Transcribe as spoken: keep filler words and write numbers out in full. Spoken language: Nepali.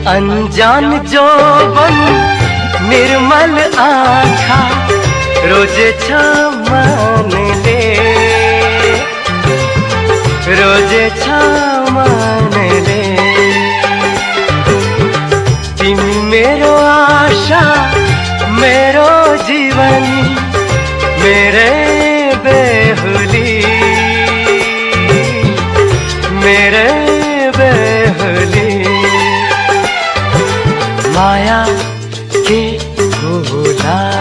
अनजान जोबन निर्मल आँखा रोजे छ मनले, रोजे छ मनले। तिमी मेरो आशा, मेरो जीवनी, मेरे बेहुली, मेरे बेहुली। माया के होला